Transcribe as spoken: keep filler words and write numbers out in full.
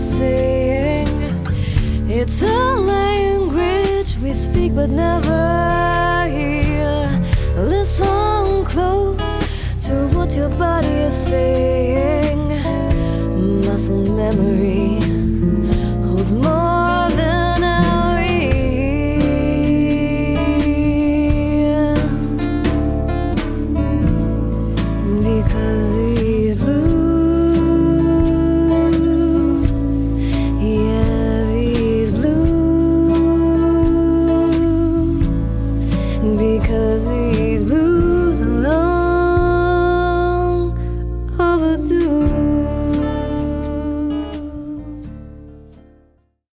saying. It's a language we speak but never hear. Listen close to what your body is saying. Muscle memory holds more than our ears. Because these blues, yeah, these blues, because these blues are long overdue.